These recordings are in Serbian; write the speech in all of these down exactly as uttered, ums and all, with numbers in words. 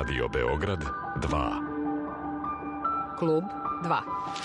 Radio Beograd dva. Klub dva.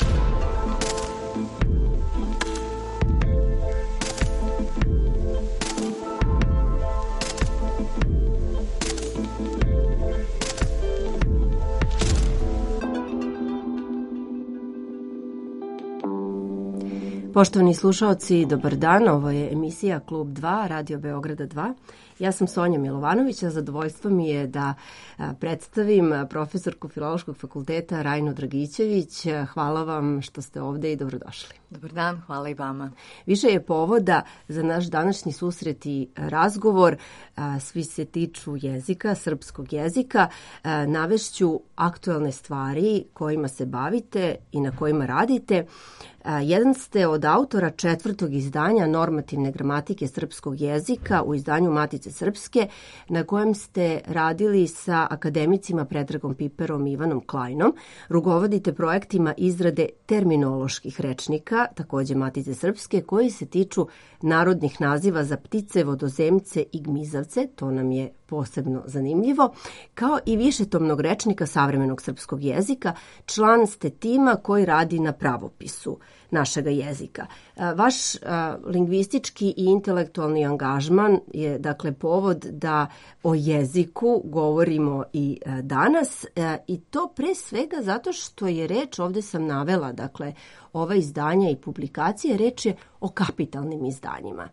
Poštovani slušaoci, dobar dan. Ovo je emisija Klub dva, Radio Beograda dva. Ja sam Sonja Milovanović, a zadovoljstvo mi je da predstavim profesorku Filološkog fakulteta Rajnu Dragićević. Hvala vam što ste ovde i dobrodošli. Dobar dan, hvala i vama. Više je povoda za naš današnji susret i razgovor. Svi se tiču jezika, srpskog jezika. Navešću aktuelne stvari kojima se bavite i na kojima radite. Jedan ste od autora četvrtog izdanja normativne gramatike srpskog jezika u izdanju Matice Srpske, na kojem ste radili sa akademicima Predragom Piperom i Ivanom Klajnom. Rukovodite projektima izrade terminoloških rečnika, takođe Matice Srpske, koji se tiču narodnih naziva za ptice, vodozemce i gmizavce, to nam je posebno zanimljivo, kao i višetomnog rečnika savremenog srpskog jezika. Član ste tima koji radi na pravopisu našega jezika. Vaš lingvistički i intelektualni angažman je dakle povod da o jeziku govorimo i danas, i to pre svega zato što je reč, ovde sam navela, dakle ova izdanja i publikacije, reč je o kapitalnim izdanjima.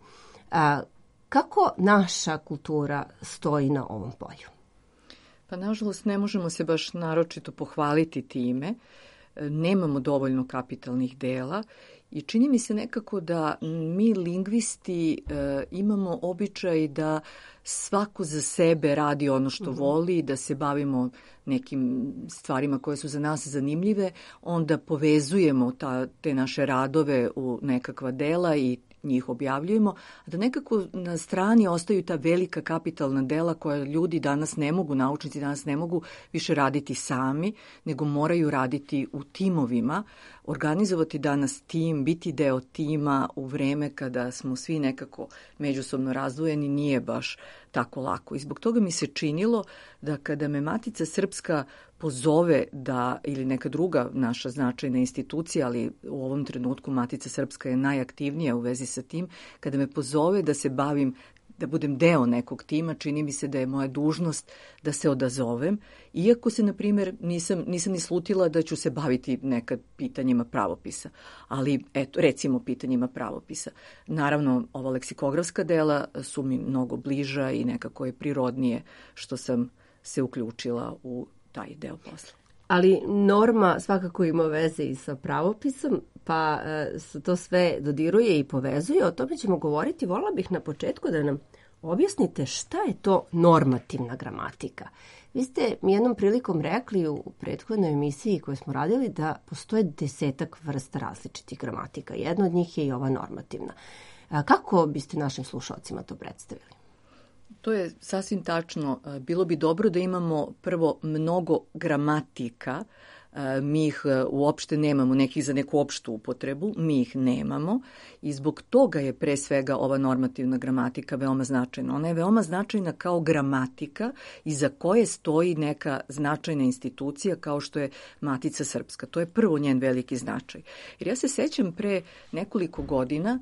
Kako naša kultura stoji na ovom polju? Pa nažalost ne možemo se baš naročito pohvaliti time. Nemamo dovoljno kapitalnih dela i čini mi se nekako da mi lingvisti e, imamo običaj da svako za sebe radi ono što mm-hmm. voli, da se bavimo nekim stvarima koje su za nas zanimljive, onda povezujemo ta, te naše radove u nekakva dela i njih objavljujemo, a da nekako na strani ostaju ta velika kapitalna dela koja ljudi danas ne mogu, naučnici danas ne mogu više raditi sami, nego moraju raditi u timovima, organizovati danas tim, biti deo tima u vreme kada smo svi nekako međusobno razdvojeni nije baš tako lako. I zbog toga mi se činilo da kada me Matica Srpska pozove da, ili neka druga naša značajna institucija, ali u ovom trenutku Matica Srpska je najaktivnija u vezi sa tim, kada me pozove da se bavim, da budem deo nekog tima, čini mi se da je moja dužnost da se odazovem, iako se, na primjer, nisam, nisam ni slutila da ću se baviti nekad pitanjima pravopisa, ali eto, recimo pitanjima pravopisa. Naravno, ova leksikografska dela su mi mnogo bliža i nekako je prirodnije što sam se uključila u taj deo posla. Ali norma svakako ima veze i sa pravopisom, pa se to sve dodiruje i povezuje. O tome ćemo govoriti. Volila bih na početku da nam objasnite šta je to normativna gramatika. Vi ste mi jednom prilikom rekli u prethodnoj emisiji koju smo radili da postoje desetak vrsta različitih gramatika. Jedna od njih je i ova normativna. Kako biste našim slušalcima to predstavili? To je sasvim tačno. Bilo bi dobro da imamo prvo mnogo gramatika. Mi ih uopšte nemamo, nekih za neku opštu upotrebu, mi ih nemamo i zbog toga je pre svega ova normativna gramatika veoma značajna. Ona je veoma značajna kao gramatika iza koje stoji neka značajna institucija kao što je Matica Srpska. To je prvo njen veliki značaj. Jer ja se sećam pre nekoliko godina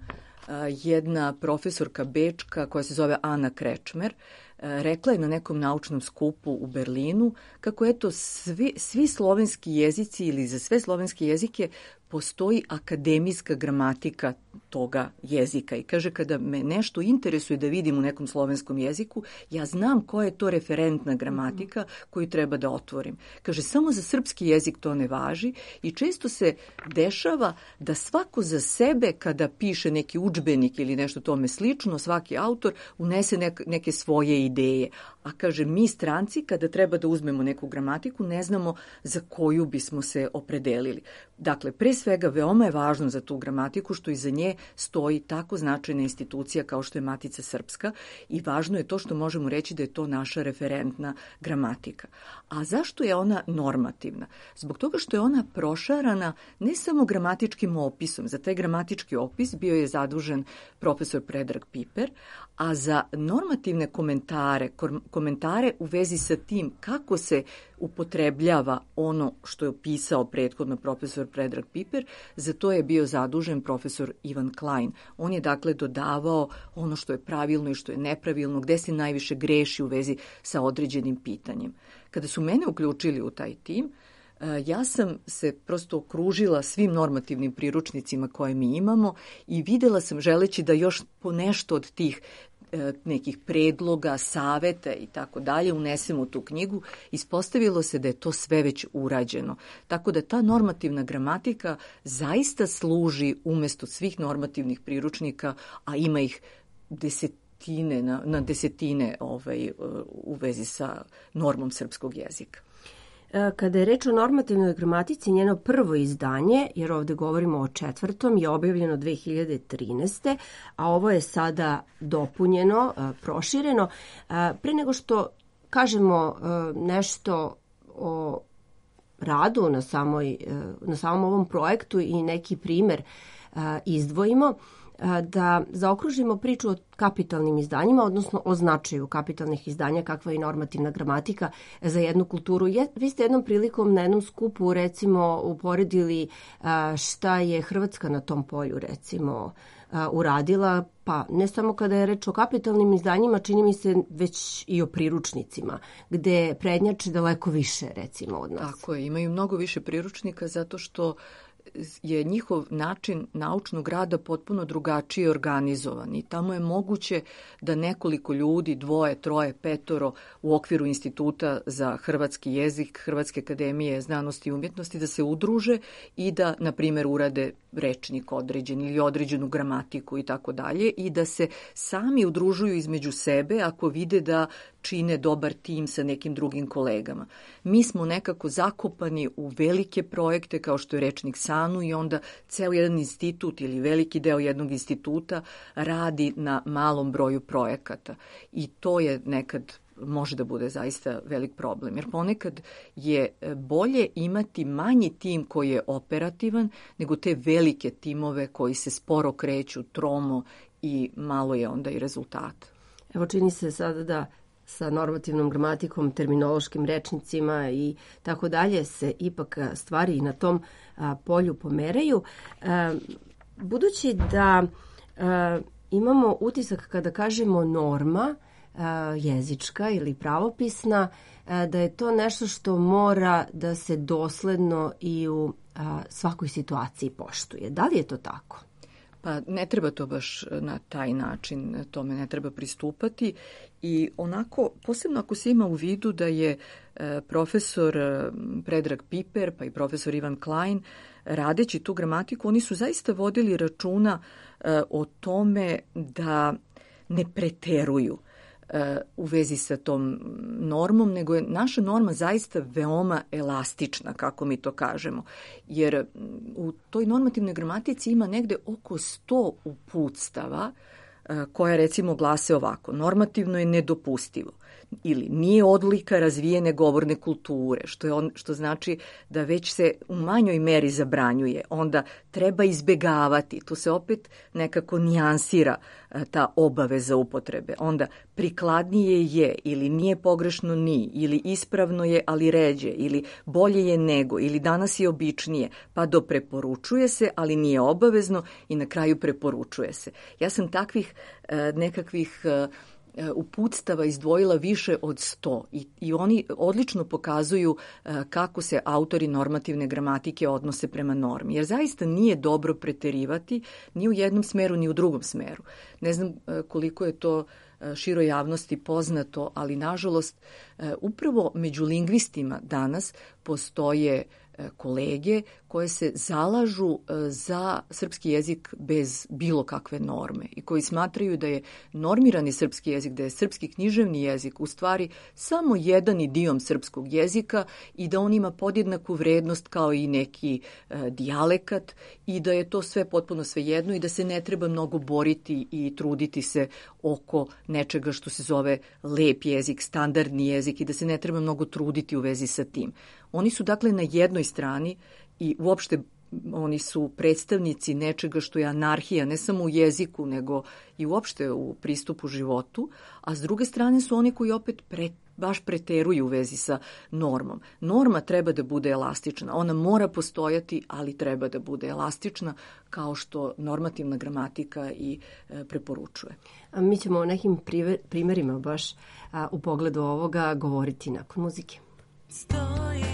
jedna profesorka bečka koja se zove Ana Krečmer rekla je na nekom naučnom skupu u Berlinu kako eto svi, svi slovenski jezici ili za sve slovenske jezike postoji akademijska gramatika toga jezika i kaže kada me nešto interesuje da vidim u nekom slovenskom jeziku, ja znam koja je to referentna gramatika koju treba da otvorim. Kaže, samo za srpski jezik to ne važi i često se dešava da svako za sebe kada piše neki udžbenik ili nešto tome slično, svaki autor unese neke, neke svoje ideje. A kaže, mi stranci kada treba da uzmemo neku gramatiku ne znamo za koju bismo se opredelili. Dakle, pre svega veoma je važno za tu gramatiku što iza nje stoji tako značajna institucija kao što je Matica Srpska i važno je to što možemo reći da je to naša referentna gramatika. A zašto je ona normativna? Zbog toga što je ona prošarana ne samo gramatičkim opisom. Za taj gramatički opis bio je zadužen profesor Predrag Piper, a za normativne komentare komentare, komentare u vezi sa tim kako se upotrebljava ono što je opisao prethodno profesor Predrag Piper. Za to je bio zadužen profesor Ivan Klein. On je dakle dodavao ono što je pravilno i što je nepravilno, gde se najviše greši u vezi sa određenim pitanjem. Kada su mene uključili u taj tim, ja sam se prosto okružila svim normativnim priručnicima koje mi imamo i videla sam, želeći da još po nešto od tih nekih predloga, saveta i tako dalje unesemo u tu knjigu, ispostavilo se da je to sve već urađeno. Tako da ta normativna gramatika zaista služi umesto svih normativnih priručnika, a ima ih desetine, na, na desetine ovaj, u vezi sa normom srpskog jezika. Kada je reč o normativnoj gramatici, njeno prvo izdanje, jer ovde govorimo o četvrtom, je objavljeno dve hiljade trinaeste. a ovo je sada dopunjeno, prošireno. Pre nego što kažemo nešto o radu na, samoj, na samom ovom projektu i neki primer izdvojimo, da zaokružimo priču o kapitalnim izdanjima, odnosno o značaju kapitalnih izdanja, kakva je normativna gramatika za jednu kulturu. Je, vi ste jednom prilikom na jednom skupu recimo uporedili šta je Hrvatska na tom polju recimo uradila, pa ne samo kada je reč o kapitalnim izdanjima, čini mi se već i o priručnicima, gde prednjače daleko više recimo od nas. Tako je, imaju mnogo više priručnika zato što je njihov način naučnog rada potpuno drugačije organizovan i tamo je moguće da nekoliko ljudi, dvoje, troje, petoro u okviru Instituta za hrvatski jezik, Hrvatske akademije znanosti i umjetnosti da se udruže i da, na primjer, urade rečnik određen ili određenu gramatiku i tako dalje i da se sami udružuju između sebe ako vide da čine dobar tim sa nekim drugim kolegama. Mi smo nekako zakopani u velike projekte kao što je rečnik SANU i onda ceo jedan institut ili veliki deo jednog instituta radi na malom broju projekata i to je nekad može da bude zaista velik problem, jer ponekad je bolje imati manji tim koji je operativan nego te velike timove koji se sporo kreću, tromo i malo je onda i rezultata. Evo čini se sada da sa normativnom gramatikom, terminološkim rečnicima i tako dalje se ipak stvari na tom polju pomeraju. Budući da imamo utisak kada kažemo norma jezička ili pravopisna, da je to nešto što mora da se dosledno i u svakoj situaciji poštuje. Da li je to tako? Pa ne treba to baš na taj način, tome ne treba pristupati i onako, posebno ako se ima u vidu da je profesor Predrag Piper pa i profesor Ivan Klein radeći tu gramatiku, oni su zaista vodili računa o tome da ne preteruju u vezi sa tom normom, nego je naša norma zaista veoma elastična, kako mi to kažemo. Jer u toj normativnoj gramatici ima negde oko sto uputstava koja recimo glase ovako: normativno je nedopustivo ili nije odlika razvijene govorne kulture, što je on, što znači da već se u manjoj meri zabranjuje, onda treba izbegavati, tu se opet nekako nijansira ta obaveza upotrebe, onda prikladnije je ili nije pogrešno ni, ili ispravno je ali ređe, ili bolje je nego, ili danas je običnije, pa do preporučuje se ali nije obavezno i na kraju preporučuje se. Ja sam takvih nekakvih uputstava izdvojila više od sto i, i oni odlično pokazuju kako se autori normativne gramatike odnose prema normi. Jer zaista nije dobro preterivati ni u jednom smeru ni u drugom smeru. Ne znam koliko je to široj javnosti poznato, ali nažalost upravo među lingvistima danas postoje kolege koje se zalažu za srpski jezik bez bilo kakve norme i koji smatraju da je normirani srpski jezik, da je srpski književni jezik u stvari samo jedan idiom srpskog jezika i da on ima podjednaku vrednost kao i neki e, dijalekat i da je to sve potpuno svejedno i da se ne treba mnogo boriti i truditi se oko nečega što se zove lep jezik, standardni jezik i da se ne treba mnogo truditi u vezi sa tim. Oni su dakle na jednoj strani i uopšte oni su predstavnici nečega što je anarhija, ne samo u jeziku, nego i uopšte u pristupu životu, a s druge strane su oni koji opet pre, baš preteruju u vezi sa normom. Norma treba da bude elastična, ona mora postojati, ali treba da bude elastična, kao što normativna gramatika i e, preporučuje. A mi ćemo o nekim primerima baš a, u pogledu ovoga govoriti nakon muzike. Stoji.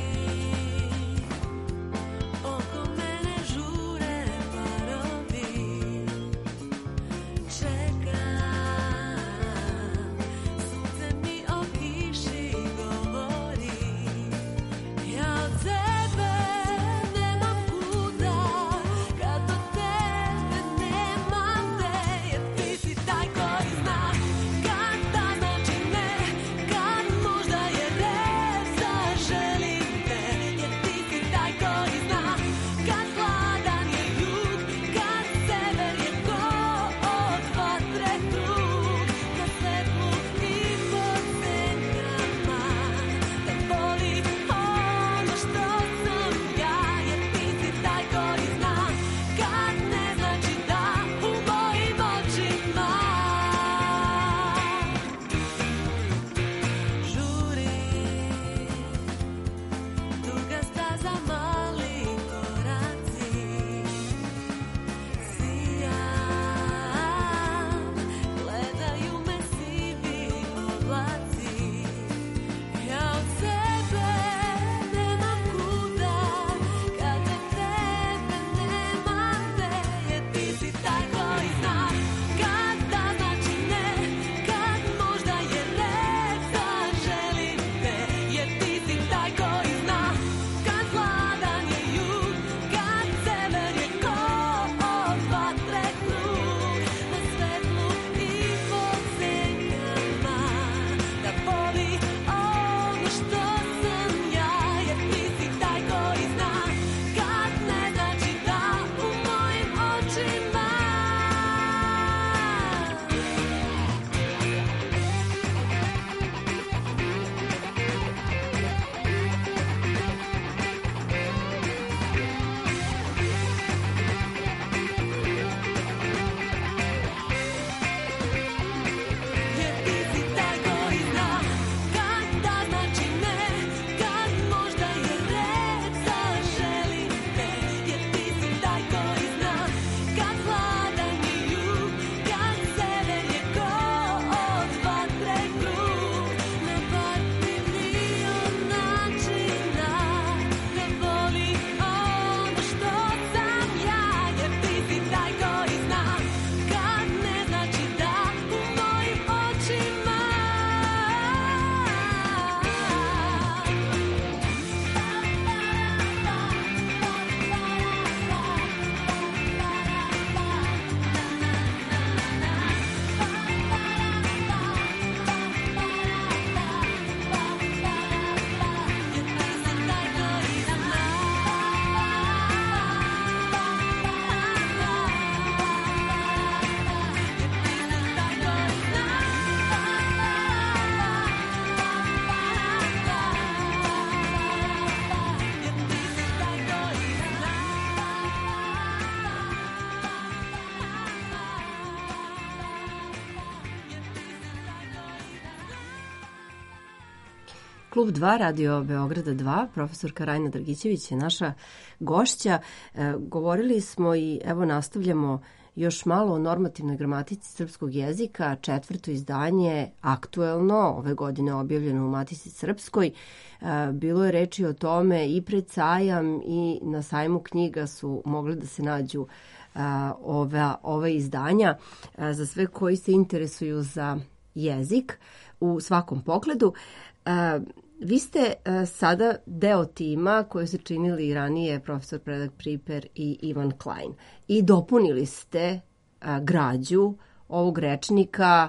Klub dva, Radio Beograda dva, profesorka Rajna Dragićević je naša gošća. E, govorili smo i evo nastavljamo još malo o normativnoj gramatici srpskog jezika. Četvrto izdanje, aktuelno, ove godine objavljeno u Matici srpskoj. E, bilo je reči o tome i pred sajam i na sajmu knjiga su mogle da se nađu a, ova, ove izdanja a, za sve koji se interesuju za jezik u svakom pogledu. A, vi ste a, sada deo tima koji su činili ranije profesor Predrag Priper i Ivan Klein i dopunili ste a, građu ovog rečnika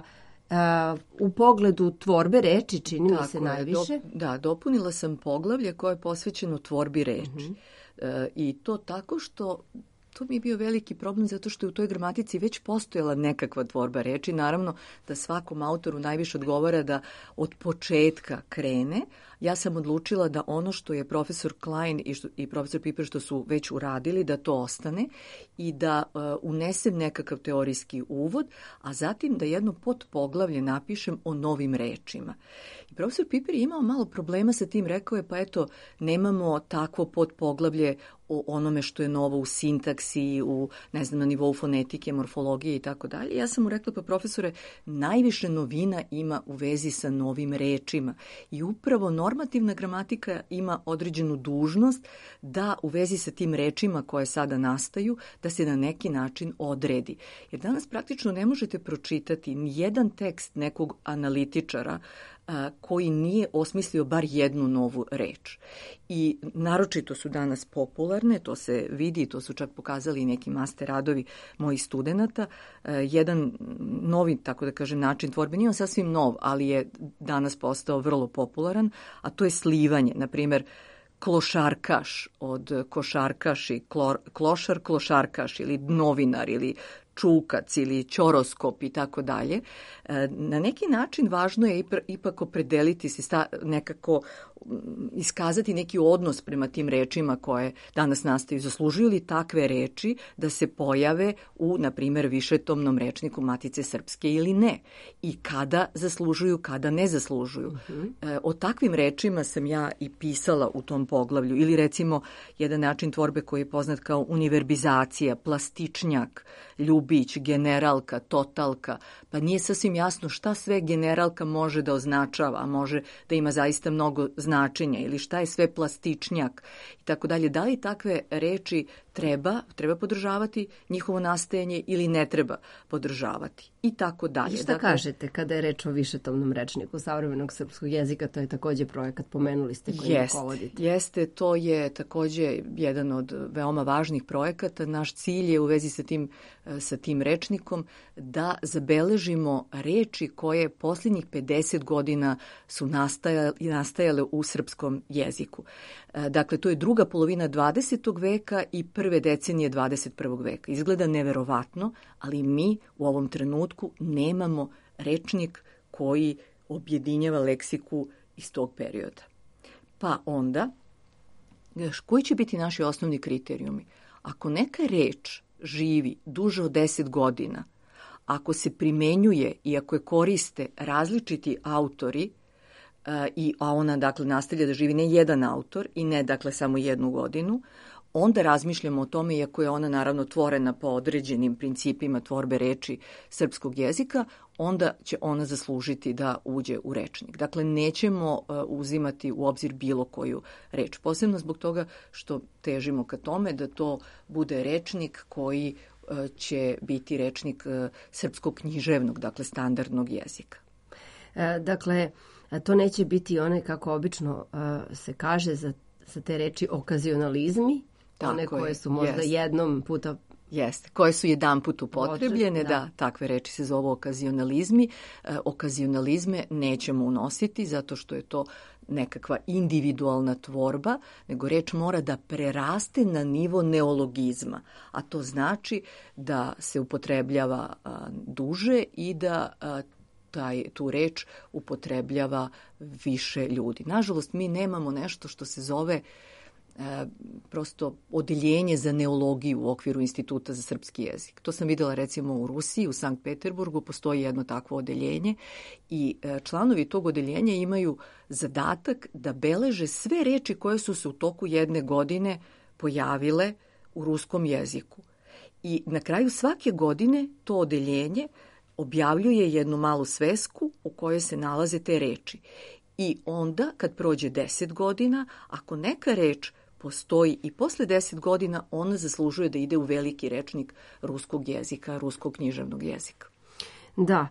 a, u pogledu tvorbe reči, čini mi se najviše. Do, da, dopunila sam poglavlje koje je posvećeno tvorbi reči. Uh-huh. e, i to tako što To mi je bio veliki problem zato što je u toj gramatici već postojala nekakva tvorba reči. Naravno da svakom autoru najviše odgovara da od početka krene. Ja sam odlučila da ono što je profesor Klein i, što, i profesor Piper što su već uradili, da to ostane i da uh, unesem nekakav teorijski uvod, a zatim da jedno podpoglavlje napišem o novim rečima. I profesor Piper je imao malo problema sa tim, rekao je pa eto, nemamo takvo podpoglavlje o onome što je novo u sintaksi, u, ne znam, na nivou fonetike, morfologije i tako dalje. Ja sam mu rekla, pa profesore, najviše novina ima u vezi sa novim rečima i upravo normativna gramatika ima određenu dužnost da u vezi sa tim rečima koje sada nastaju, da se na neki način odredi. Jer danas praktično ne možete pročitati ni jedan tekst nekog analitičara a, koji nije osmislio bar jednu novu reč. I naročito su danas popularne, to se vidi, to su čak pokazali i neki master radovi mojih studenata. A, jedan novi, tako da kažem, način tvorbe, nije on sasvim nov, ali je danas postao vrlo popularan, a to je slivanje. Na primjer, klošarkaš od košarkaši, klor, klošar, klošarkaš ili novinar ili čukac ili ćoroskop i tako dalje. Na neki način važno je ipak opredeliti se, sta, nekako iskazati neki odnos prema tim rečima koje danas nastaju. Zaslužuju li takve reči da se pojave u, na primjer, višetomnom rečniku Matice Srpske ili ne? I kada zaslužuju, kada ne zaslužuju? Uh-huh. O takvim rečima sam ja i pisala u tom poglavlju. Ili recimo jedan način tvorbe koji je poznat kao univerbizacija, plastičnjak, ljubić, generalka, totalka. Pa nije sasvim jasno šta sve generalka može da označava, a može da ima zaista mnogo značenja ili šta je sve plastičnjak i tako dalje. Da li takve reči treba, treba podržavati njihovo nastajanje ili ne treba podržavati i tako dalje. I šta dakle, kažete kada je reč o višetomnom rečniku savremenog srpskog jezika? To je takođe projekat, pomenuli ste, koji jest, rukovodite. Jeste, to je takođe jedan od veoma važnih projekata. Naš cilj je u vezi sa tim, sa tim rečnikom da zabeležimo reči koje posljednjih pedeset godina su nastajale, nastajale u srpskom jeziku. Dakle, to je druga polovina dvadesetog veka i prve decenije dvadeset prvog veka. Izgleda neverovatno, ali mi u ovom trenutku nemamo rečnik koji objedinjava leksiku iz tog perioda. Pa onda, koji će biti naši osnovni kriterijumi? Ako neka reč živi duže od deset godina, ako se primenjuje i ako je koriste različiti autori, I, a ona dakle nastavlja da živi ne jedan autor i ne dakle samo jednu godinu, onda razmišljamo o tome, iako je ona naravno tvorena po određenim principima tvorbe reči srpskog jezika, onda će ona zaslužiti da uđe u rečnik. Dakle, nećemo uh, uzimati u obzir bilo koju reč. Posebno zbog toga što težimo ka tome da to bude rečnik koji uh, će biti rečnik uh, srpskog književnog, dakle standardnog jezika. E, dakle, to neće biti one, kako obično uh, se kaže za, za te reči, okazionalizmi, tako one koje su možda jest. jednom puta... Jeste, koje su jedan put upotrebljene, da. da, takve reči se zovu okazionalizmi. E, okazionalizme nećemo unositi zato što je to nekakva individualna tvorba, nego reč mora da preraste na nivo neologizma, a to znači da se upotrebljava a, duže i da a, taj, tu reč upotrebljava više ljudi. Nažalost, mi nemamo nešto što se zove e, prosto odeljenje za neologiju u okviru Instituta za srpski jezik. To sam videla recimo u Rusiji, u Sankt Peterburgu, postoji jedno takvo odeljenje i e, članovi tog odeljenja imaju zadatak da beleže sve reči koje su se u toku jedne godine pojavile u ruskom jeziku. I na kraju svake godine to odeljenje objavljuje jednu malu svesku u kojoj se nalaze te reči. I onda, kad prođe deset godina, ako neka reč postoji i posle deset godina, ona zaslužuje da ide u veliki rečnik ruskog jezika, ruskog književnog jezika. Da,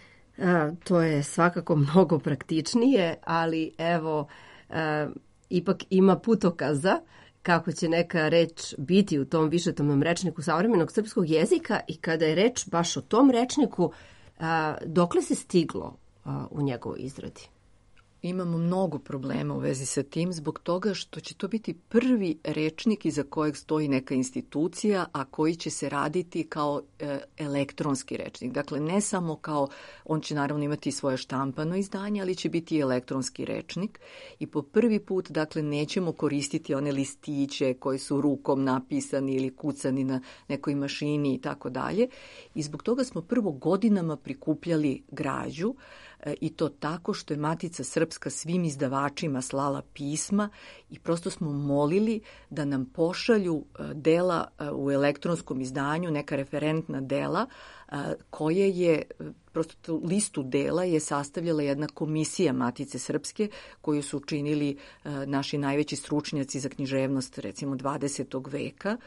a, to je svakako mnogo praktičnije, ali evo, a, ipak ima putokaza kako će neka reč biti u tom višetomnom rečniku savremenog srpskog jezika i kada je reč baš o tom rečniku, a, dokle se stiglo a, u njegovoj izradi? Imamo mnogo problema u vezi sa tim zbog toga što će to biti prvi rečnik iza kojeg stoji neka institucija, a koji će se raditi kao e, elektronski rečnik. Dakle, ne samo kao, on će naravno imati svoje štampano izdanje, ali će biti i elektronski rečnik i po prvi put, dakle, nećemo koristiti one listiće koji su rukom napisani ili kucani na nekoj mašini i tako dalje. I zbog toga smo prvo godinama prikupljali građu i to tako što je Matica Srpska svim izdavačima slala pisma i prosto smo molili da nam pošalju dela u elektronskom izdanju, neka referentna dela koje je, prosto tu listu dela je sastavljala jedna komisija Matice Srpske koju su učinili naši najveći stručnjaci za književnost recimo dvadesetog veka.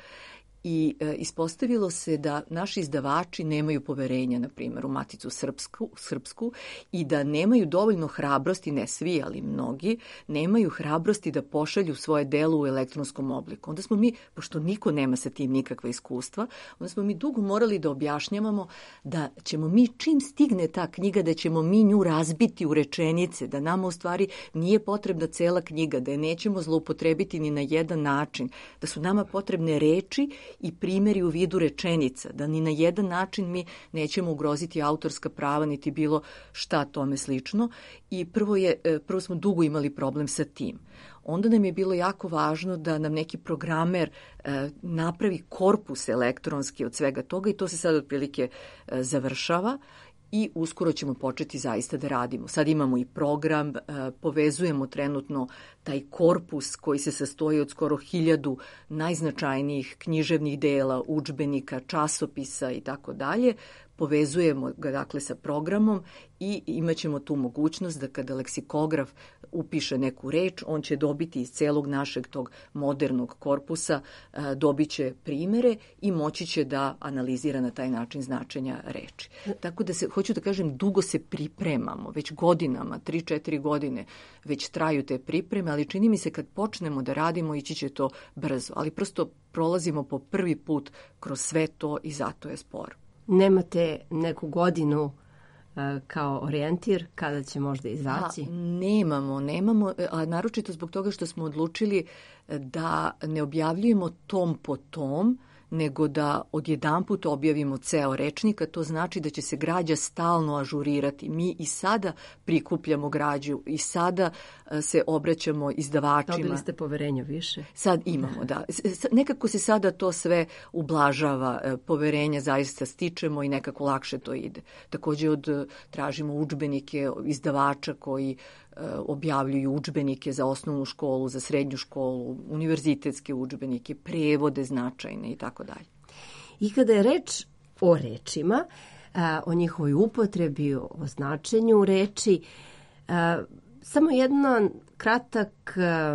I e, ispostavilo se da naši izdavači nemaju poverenja, na primjer, u Maticu Srpsku, Srpsku i da nemaju dovoljno hrabrosti, ne svi, ali mnogi, nemaju hrabrosti da pošalju svoje delo u elektronskom obliku. Onda smo mi, pošto niko nema sa tim nikakva iskustva, onda smo mi dugo morali da objašnjavamo da ćemo mi, čim stigne ta knjiga, da ćemo mi nju razbiti u rečenice, da nama u stvari nije potrebna cela knjiga, da je nećemo zloupotrebiti ni na jedan način, da su nama potrebne reči i primjeri u vidu rečenica, da ni na jedan način mi nećemo ugroziti autorska prava niti bilo šta tome slično. I prvo, je, prvo smo dugo imali problem sa tim. Onda nam je bilo jako važno da nam neki programer e, napravi korpus elektronski od svega toga i to se sad otprilike e, završava. I uskoro ćemo početi zaista da radimo. Sad imamo i program, povezujemo trenutno taj korpus koji se sastoji od skoro hiljadu najznačajnijih književnih dela, udžbenika, časopisa i tako dalje. Povezujemo ga dakle sa programom i imaćemo tu mogućnost da kada leksikograf upiše neku reč, on će dobiti iz celog našeg tog modernog korpusa, dobit će primere i moći će da analizira na taj način značenja reči. Tako da se, hoću da kažem, dugo se pripremamo, već godinama, tri, četiri godine već traju te pripreme, ali čini mi se kad počnemo da radimo ići će to brzo, ali prosto prolazimo po prvi put kroz sve to i zato je sporo. Nemate neku godinu uh, kao orijentir kada će možda izaći? A, nemamo, nemamo, a naročito zbog toga što smo odlučili da ne objavljujemo tom po tom, nego da odjedanput objavimo ceo rečnik, a to znači da će se građa stalno ažurirati. Mi i sada prikupljamo građu, i sada se obraćamo izdavačima. Dobili ste poverenja više? Sad imamo, da. Nekako se sada to sve ublažava, poverenja zaista stičemo i nekako lakše to ide. Takođe od, tražimo udžbenike izdavača koji objavljuju udžbenike za osnovnu školu, za srednju školu, univerzitetske udžbenike, prevode značajne i tako dalje. I kada je reč o rečima, o njihovoj upotrebi, o značenju reči, samo jedan kratak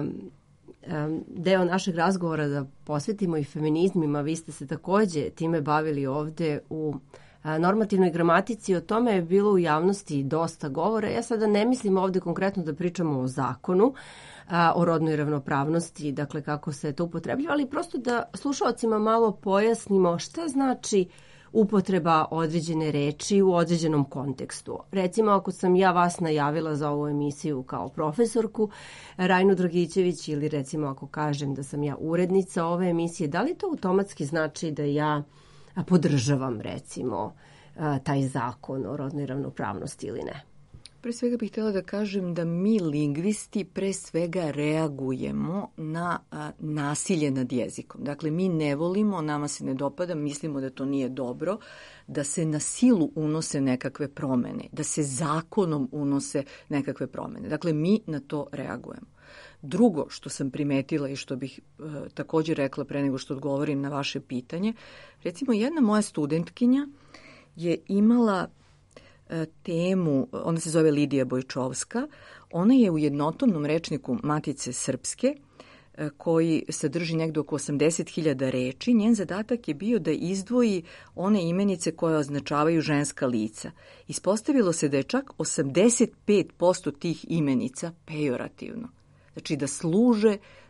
deo našeg razgovora da posvetimo i feminizmima. Vi ste se takođe time bavili ovde u normativnoj gramatici, o tome je bilo u javnosti dosta govora. Ja sada ne mislim ovde konkretno da pričamo o zakonu, o rodnoj ravnopravnosti, dakle kako se to upotrebljava, ali prosto da slušalcima malo pojasnimo šta znači upotreba određene reči u određenom kontekstu. Recimo, ako sam ja vas najavila za ovu emisiju kao profesorku Rajnu Dragićević ili recimo ako kažem da sam ja urednica ove emisije, da li to automatski znači da ja podržavam recimo taj zakon o rodnoj ravnopravnosti ili ne? Pre svega bih htjela da kažem da mi lingvisti pre svega reagujemo na a, nasilje nad jezikom. Dakle, mi ne volimo, nama se ne dopada, mislimo da to nije dobro, da se na silu unose nekakve promene, da se zakonom unose nekakve promene. Dakle, mi na to reagujemo. Drugo što sam primetila i što bih e, također rekla pre nego što odgovorim na vaše pitanje, recimo jedna moja studentkinja je imala e, temu, ona se zove Lidija Bojčovska, ona je u jednotomnom rečniku Matice Srpske, e, koji sadrži negde oko osamdeset hiljada reči, njen zadatak je bio da izdvoji one imenice koje označavaju ženska lica. Ispostavilo se da je čak osamdeset pet posto tih imenica pejorativno. Znači da služe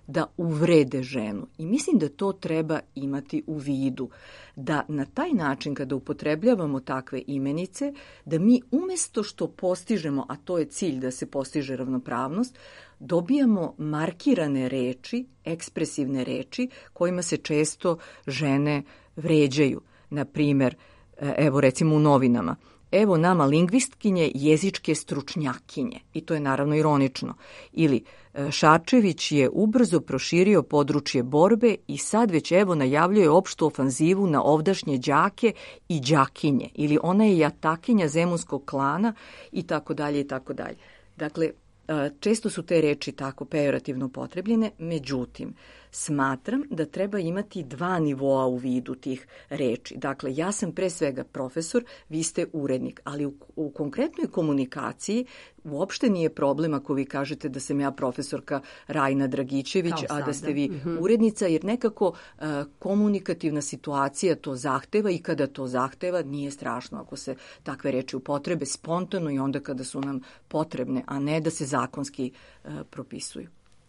da uvrede ženu. I mislim da to treba imati u vidu. Da na taj način kada upotrebljavamo takve imenice, da mi umesto što postižemo, a to je cilj da se postiže ravnopravnost, dobijamo markirane reči, ekspresivne reči kojima se često žene vređaju. Na primer, evo recimo u novinama, evo nama lingvistkinje, jezičke stručnjakinje. I to je naravno ironično. Ili Šarčević je ubrzo proširio područje borbe i sad već evo najavljuje opštu ofanzivu na ovdašnje đake i đakinje. Ili ona je jatakinja zemunskog klana i tako dalje i tako dalje. Dakle, često su te reči tako pejorativno potrebljene, međutim, smatram da treba imati dva nivoa u vidu tih reči. Dakle, ja sam pre svega profesor, vi ste urednik, ali u, u konkretnoj komunikaciji uopšte nije problem ako vi kažete da sam ja profesorka Rajna Dragićević, a da ste vi mm-hmm. urednica, jer nekako uh, komunikativna situacija to zahteva i kada to zahteva nije strašno ako se takve reči upotrebe spontano i onda kada su nam potrebne, a ne da se zakonski uh, propisuju.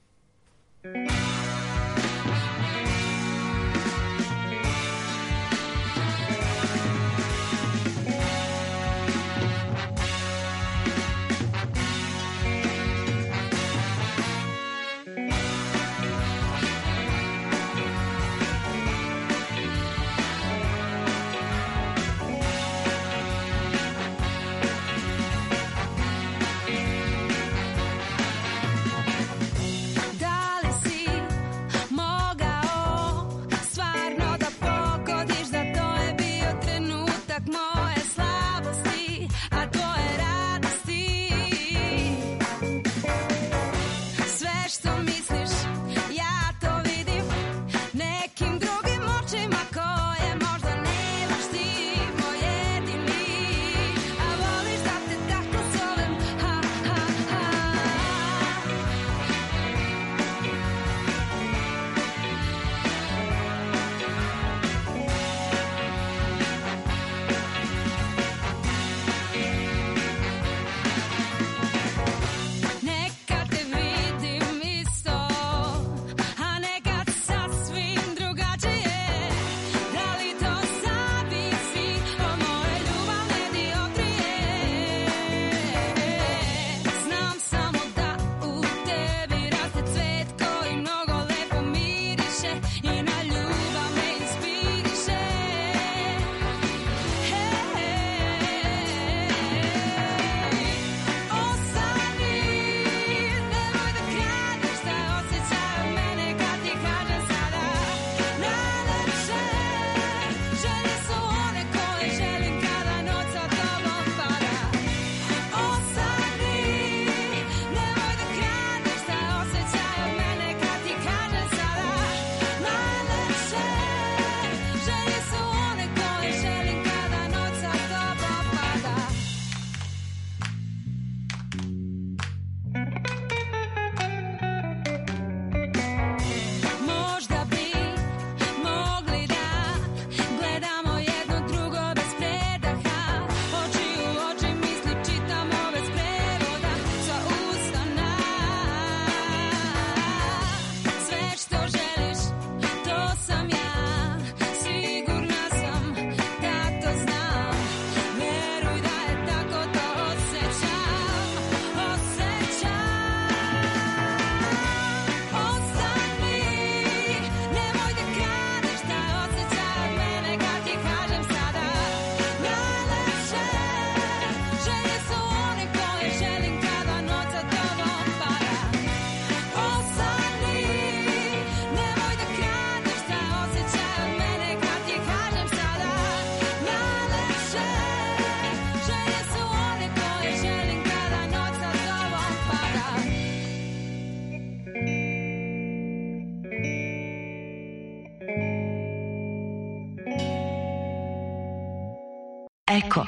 Eko.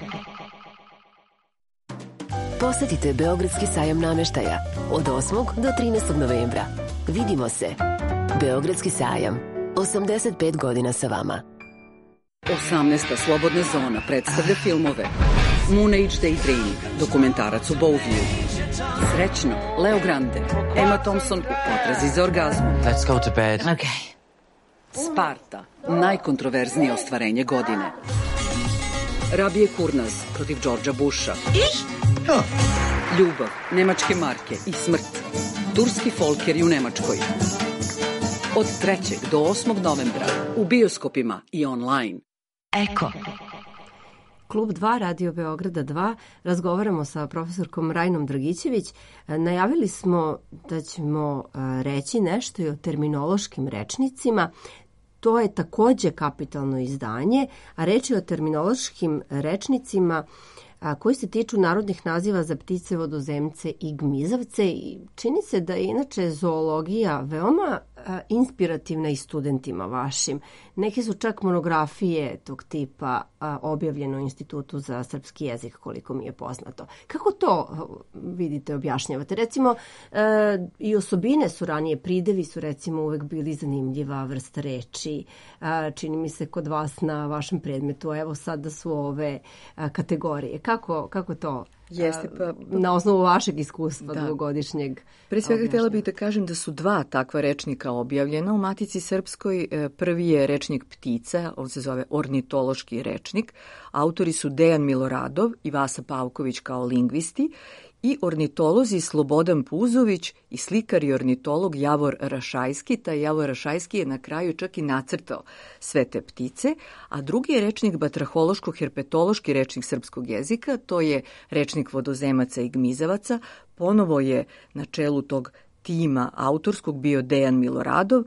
Posetite Beogradski sajam nameštaja od osmog do trinaestog novembra. Vidimo se. Beogradski sajam. osamdeset pet godina sa vama. osamnaesta slobodna zona predstavlja filmove Moon Age Daydream, dokumentarac o Bowview, Srećno, Leo Grande, Emma Thompson u potrazi za orgazmom. Let's go to bed. Okay. Sparta, najkontroverznije ostvarenje godine. Rabije Kurnaz protiv Đorđa Busha. Oh. Ljubav, nemačke marke i smrt. Turski folkeri u Nemačkoj. Od trećeg do osmog novembra u bioskopima i online. Eko. Klub dva, Radio Beograda dva, razgovaramo sa profesorkom Rajnom Dragićević. Najavili smo da ćemo reći nešto i o terminološkim rečnicima. To je takođe kapitalno izdanje, a reč je o terminološkim rečnicima koji se tiču narodnih naziva za ptice, vodozemce i gmizavce. I čini se da je inače zoologija veoma inspirativna i studentima vašim. Neke su čak monografije tog tipa objavljene u Institutu za srpski jezik, koliko mi je poznato. Kako to vidite, objašnjavate? Recimo, i osobine su ranije, pridevi su recimo uvek bili zanimljiva vrsta reči. Čini mi se kod vas na vašem predmetu, evo sada su ove kategorije. Kako, kako to? Jeste, pa, na osnovu vašeg iskustva da. dvogodišnjeg. Pre svega htjela bih da kažem da su dva takva rečnika objavljena u Matici Srpskoj. Prvi je rečnik ptica, on se zove ornitološki rečnik. Autori su Dejan Miloradov i Vasa Pavković kao lingvisti i ornitolozi Slobodan Puzović i slikar i ornitolog Javor Rašajski. Taj Javor Rašajski je na kraju čak i nacrtao sve te ptice, a drugi je rečnik batrahološko-herpetološki rečnik srpskog jezika, to je rečnik vodozemaca i gmizavaca. Ponovo je na čelu tog tima autorskog bio Dejan Miloradov,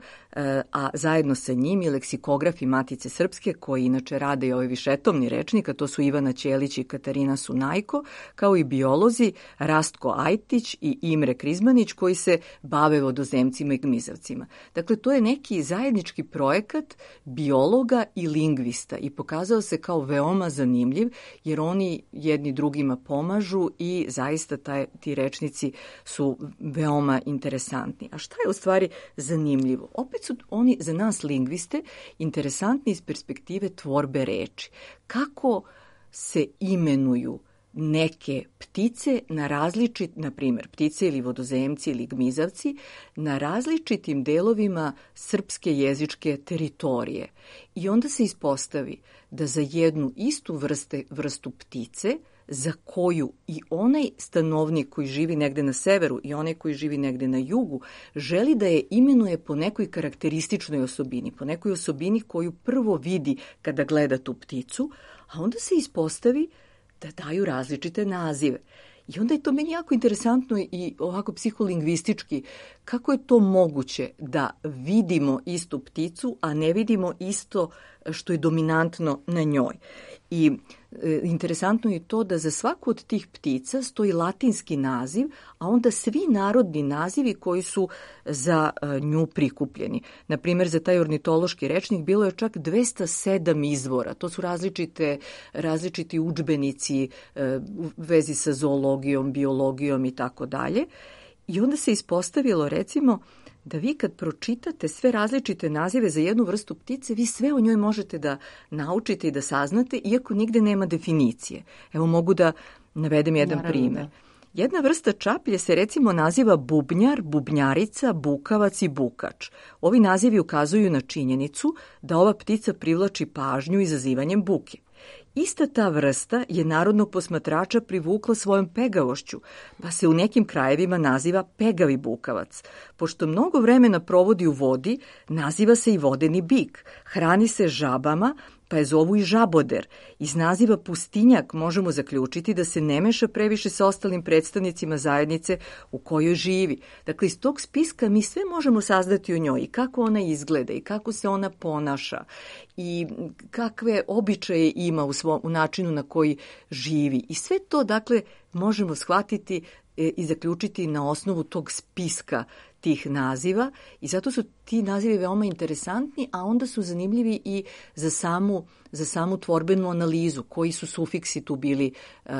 a zajedno sa njim i leksikografi Matice Srpske, koji inače rade i ovaj višetomni rečnik, a to su Ivana Ćelić i Katarina Sunajko, kao i biolozi Rastko Ajtić i Imre Krizmanić, koji se bave vodozemcima i gmizavcima. Dakle, to je neki zajednički projekat biologa i lingvista i pokazao se kao veoma zanimljiv, jer oni jedni drugima pomažu i zaista taj, ti rečnici su veoma interesantni. A šta je u stvari zanimljivo? Opet su oni za nas lingviste interesantni iz perspektive tvorbe reči. Kako se imenuju neke ptice na različit, na primjer ptice ili vodozemci ili gmizavci, na različitim delovima srpske jezičke teritorije. I onda se ispostavi da za jednu istu vrste, vrstu ptice, za koju i onaj stanovnik koji živi negde na severu i onaj koji živi negde na jugu želi da je imenuje po nekoj karakterističnoj osobini, po nekoj osobini koju prvo vidi kada gleda tu pticu, a onda se ispostavi da daju različite nazive. I onda je to meni jako interesantno i ovako psiholingvistički, kako je to moguće da vidimo istu pticu, a ne vidimo isto što je dominantno na njoj. I e, interesantno je to da za svaku od tih ptica stoji latinski naziv, a onda svi narodni nazivi koji su za e, nju prikupljeni. Naprimjer, za taj ornitološki rečnik bilo je čak dvesta sedam izvora. To su različite, različiti udžbenici e, u vezi sa zoologijom, biologijom i tako dalje. I onda se ispostavilo, recimo, da vi kad pročitate sve različite nazive za jednu vrstu ptice, vi sve o njoj možete da naučite i da saznate, iako nigde nema definicije. Evo mogu da navedem jedan Naravno, primer. Da. Jedna vrsta čaplje se recimo naziva bubnjar, bubnjarica, bukavac i bukač. Ovi nazivi ukazuju na činjenicu da ova ptica privlači pažnju izazivanjem buke. Ista ta vrsta je narodnog posmatrača privukla svojom pegavošću, pa se u nekim krajevima naziva pegavi bukavac. Pošto mnogo vremena provodi u vodi, naziva se i vodeni bik. Hrani se žabama, pa je zovu i žaboder. Iz naziva pustinjak možemo zaključiti da se ne meša previše sa ostalim predstavnicima zajednice u kojoj živi. Dakle, iz tog spiska mi sve možemo saznati o njoj i kako ona izgleda i kako se ona ponaša i kakve običaje ima u, svom, u načinu na koji živi. I sve to, dakle, možemo shvatiti e, i zaključiti na osnovu tog spiska tih naziva i zato su ti nazivi veoma interesantni, a onda su zanimljivi i za samu, za samu tvorbenu analizu, koji su sufiksi tu bili, uh,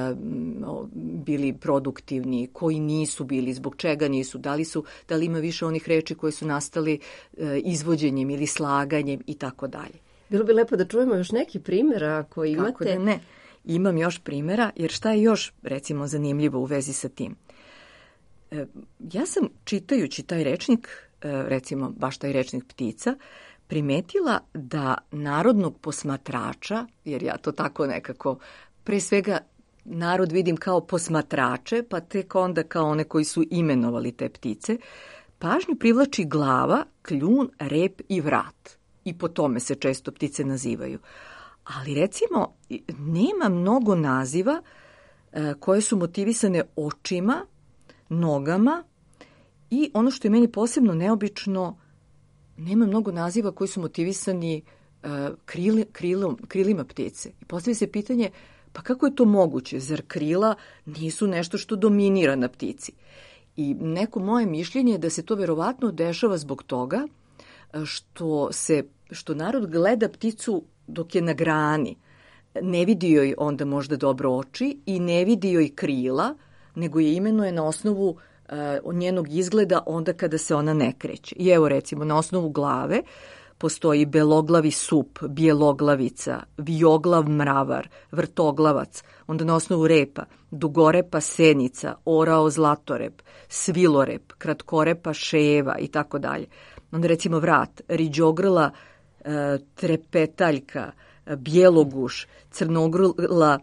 bili produktivni, koji nisu bili, zbog čega nisu, da li, su, da li ima više onih reči koje su nastali uh, izvođenjem ili slaganjem i tako dalje. Bilo bi lepo da čujemo još neki primjer ako imate. Kako da ne? Imam još primjera, jer šta je još, recimo, zanimljivo u vezi sa tim? Ja sam čitajući taj rečnik, recimo baš taj rečnik ptica, primetila da narodnog posmatrača, jer ja to tako nekako, pre svega narod vidim kao posmatrače, pa tek onda kao one koji su imenovali te ptice, pažnju privlači glava, kljun, rep i vrat. I po tome se često ptice nazivaju. Ali recimo, nema mnogo naziva koje su motivisane očima, nogama i ono što je meni posebno neobično, nema mnogo naziva koji su motivisani uh, krili, krilom, krilima ptice. I postavlja se pitanje, pa kako je to moguće? Zar krila nisu nešto što dominira na ptici? I neko moje mišljenje je da se to verovatno dešava zbog toga što, se, što narod gleda pticu dok je na grani. Ne vidi joj onda možda dobro oči i ne vidi joj krila, nego je imenuje na osnovu uh, njenog izgleda onda kada se ona ne kreće. I evo recimo na osnovu glave postoji beloglavi sup, bijeloglavica, vioglav mravar, vrtoglavac, onda na osnovu repa dugorepa senica, orao zlatorep, svilorep, kratkorepa ševa i tako dalje. Onda recimo vrat, riđogrla uh, trepetaljka, bijeloguš, crnogrla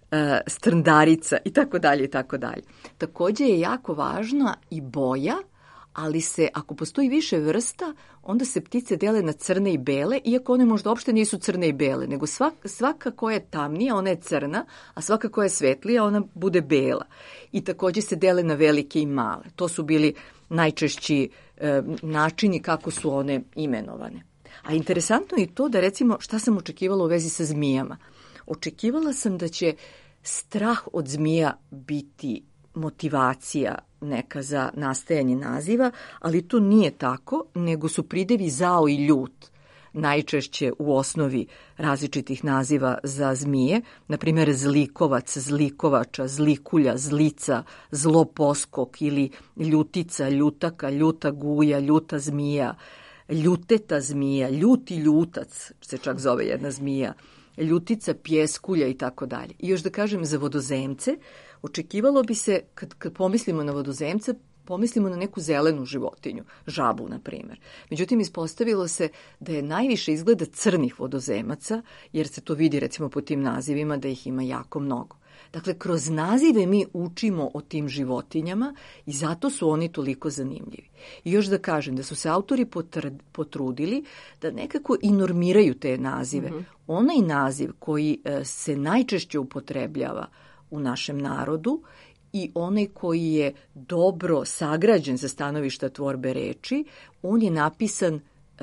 strndarica i tako dalje i tako dalje. Takođe je jako važna i boja, ali se, ako postoji više vrsta, onda se ptice dele na crne i bele, iako one možda uopšte nisu crne i bele, nego svaka, svaka koja je tamnija, ona je crna, a svaka koja je svetlija, ona bude bela. I takođe se dele na velike i male. To su bili najčešći e, načini kako su one imenovane. A interesantno je to da recimo šta sam očekivala u vezi sa zmijama. Očekivala sam da će strah od zmija biti motivacija neka za nastajanje naziva, ali to nije tako, nego su pridevi zao i ljut najčešće u osnovi različitih naziva za zmije, na primjer zlikovac, zlikovača, zlikulja, zlica, zloposkok ili ljutica, ljutaka, ljuta guja, ljuta zmija, ljuteta zmija, ljuti ljutac se čak zove jedna zmija, ljutica, pjeskulja i tako dalje. I još da kažem za vodozemce, očekivalo bi se, kad, kad pomislimo na vodozemce, pomislimo na neku zelenu životinju, žabu, na primjer. Međutim, ispostavilo se da je najviše izgleda crnih vodozemaca, jer se to vidi recimo po tim nazivima da ih ima jako mnogo. Dakle, kroz nazive mi učimo o tim životinjama i zato su oni toliko zanimljivi. I još da kažem da su se autori potrudili da nekako i normiraju te nazive. Mm-hmm. Onaj naziv koji se najčešće upotrebljava u našem narodu i onaj koji je dobro sagrađen za stanovišta tvorbe reči, on je napisan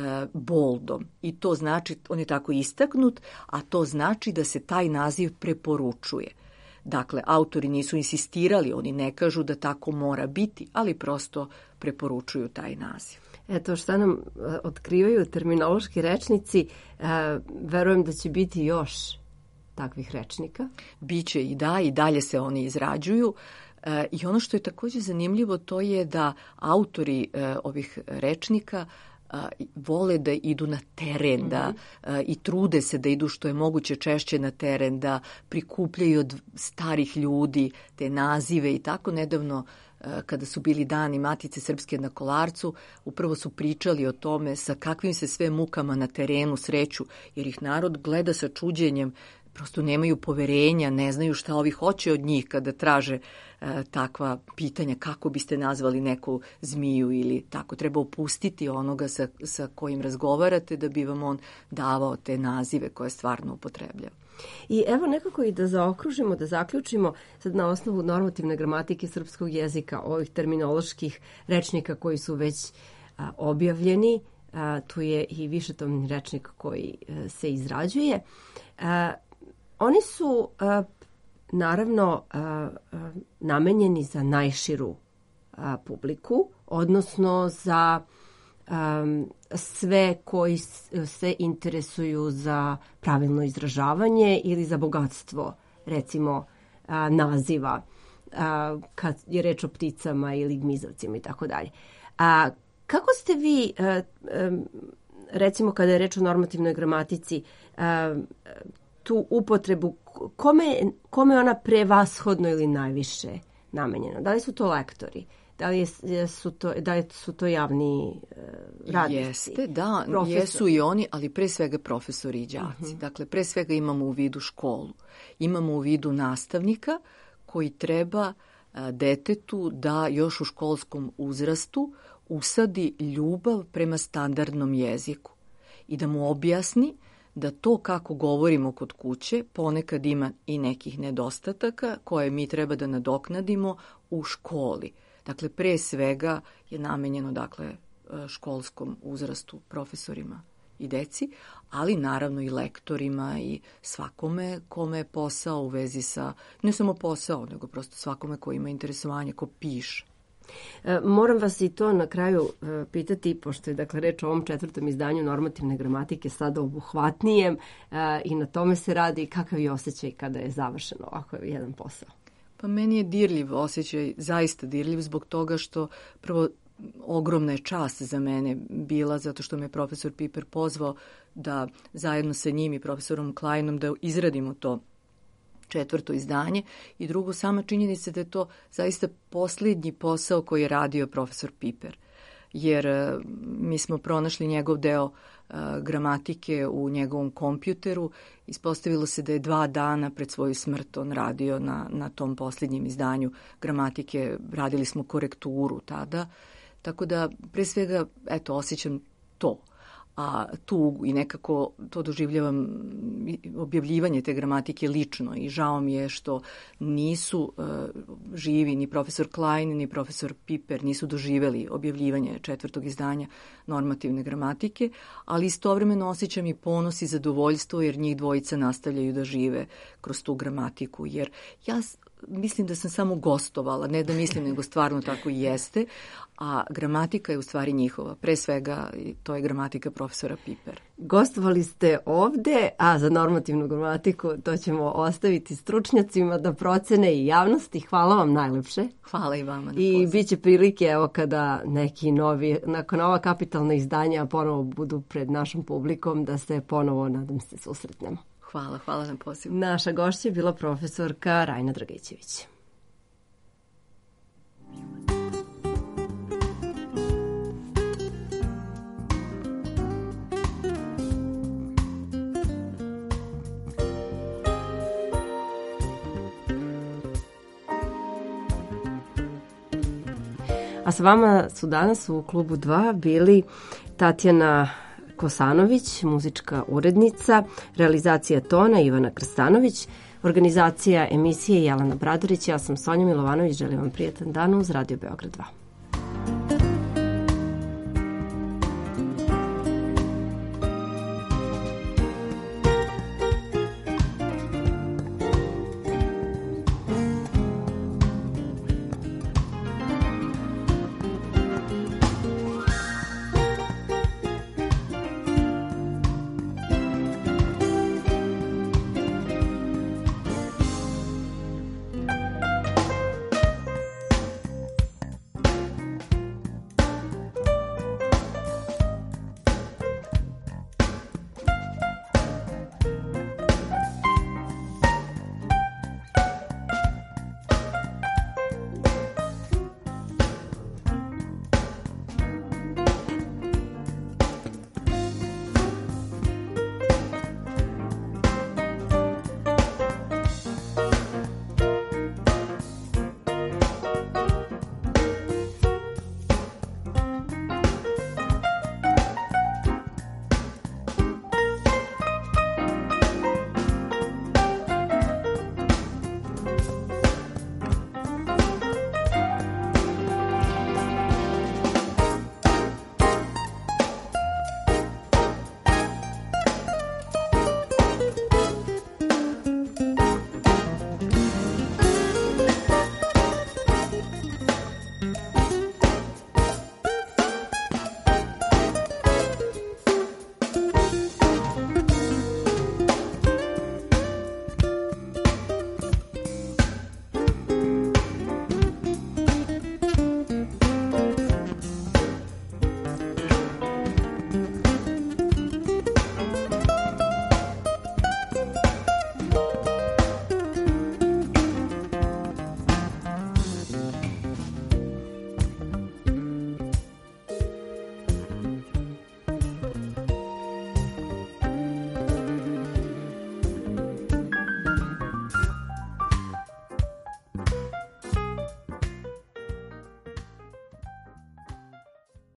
boldom i to znači, on je tako istaknut, a to znači da se taj naziv preporučuje. Dakle, autori nisu insistirali, oni ne kažu da tako mora biti, ali prosto preporučuju taj naziv. Eto šta nam otkrivaju terminološki rečnici, verujem da će biti još takvih rečnika. Biće i da, i dalje se oni izrađuju. I ono što je također zanimljivo to je da autori ovih rečnika vole da idu na teren, mm-hmm. da i trude se da idu što je moguće češće na teren, da prikupljaju od starih ljudi te nazive i tako. Nedavno kada su bili dani Matice Srpske na Kolarcu, upravo su pričali o tome sa kakvim se sve mukama na terenu sreću, jer ih narod gleda sa čuđenjem, prosto nemaju poverenja, ne znaju šta ovi hoće od njih kada traže e, takva pitanja, kako biste nazvali neku zmiju ili tako. Treba opustiti onoga sa, sa kojim razgovarate da bi vam on davao te nazive koje stvarno upotrebljava. I evo nekako i da zaokružimo, da zaključimo sad na osnovu normativne gramatike srpskog jezika, ovih terminoloških rečnika koji su već a, objavljeni, a, tu je i višetomni rečnik koji a, se izrađuje. A, Oni su a, naravno a, a, namenjeni za najširu a, publiku, odnosno za a, sve koji se interesuju za pravilno izražavanje ili za bogatstvo, recimo, a, naziva, a, kad je reč o pticama ili gmizavcima i tako dalje. A kako ste vi, a, a, recimo kada je reč o normativnoj gramatici, a, tu upotrebu, kome, kome ona prevashodno ili najviše namenjena? Da li su to lektori? Da li je, su, to, da li su to javni uh, radnici? Jeste, da, profesori? Jesu i oni, ali pre svega profesori i đaci. Uh-huh. Dakle, pre svega imamo u vidu školu. Imamo u vidu nastavnika koji treba uh, detetu da još u školskom uzrastu usadi ljubav prema standardnom jeziku i da mu objasni da to kako govorimo kod kuće ponekad ima i nekih nedostataka koje mi treba da nadoknadimo u školi. Dakle, pre svega je namenjeno dakle, školskom uzrastu, profesorima i deci, ali naravno i lektorima i svakome kome je posao u vezi sa, ne samo posao, nego prosto svakome ko ima interesovanje, ko piše. E, moram vas i to na kraju e, pitati, pošto je dakle reč o ovom četvrtom izdanju normativne gramatike sada obuhvatnijem e, i na tome se radi, kakav je osjećaj kada je završeno ovako jedan posao? Pa meni je dirljiv osjećaj, zaista dirljiv zbog toga što prvo ogromna je čast za mene bila zato što me profesor Piper pozvao da zajedno sa njim i profesorom Kleinom da izradimo to četvrto izdanje i drugo, sama činjenica da je to zaista posljednji posao koji je radio profesor Piper, jer mi smo pronašli njegov deo uh, gramatike u njegovom kompjuteru. Ispostavilo se da je dva dana pred svoju smrt on radio na, na tom posljednjem izdanju gramatike, radili smo korekturu tada, tako da pre svega eto, osjećam to. A tugu i nekako to doživljavam objavljivanje te gramatike lično i žao mi je što nisu uh, živi ni profesor Klein ni profesor Piper nisu doživeli objavljivanje četvrtog izdanja normativne gramatike, ali istovremeno osjećam i ponos i zadovoljstvo jer njih dvojica nastavljaju da žive kroz tu gramatiku, jer ja mislim da sam samo gostovala, ne da mislim, nego stvarno tako i jeste, a gramatika je u stvari njihova. Pre svega to je gramatika profesora Pipera. Gostovali ste ovde, a za normativnu gramatiku to ćemo ostaviti stručnjacima da procene i javnosti. Hvala vam najlepše. Hvala i vama. I bit će prilike, evo, kada neki novi, nakon ova kapitalna izdanja ponovo budu pred našom publikom, da se ponovo, nadam se, susretnemo. Hvala, hvala na pozivu. Naša gošća je bila profesorka Rajna Dragićević. A sa vama su danas u klubu dva bili Tatjana Kosanović, muzička urednica, realizacija tona Ivana Krstanović, organizacija emisije Jelena Bradorić. Ja sam Sonja Milovanović, želim vam prijetan dan uz Radio Beograd dva.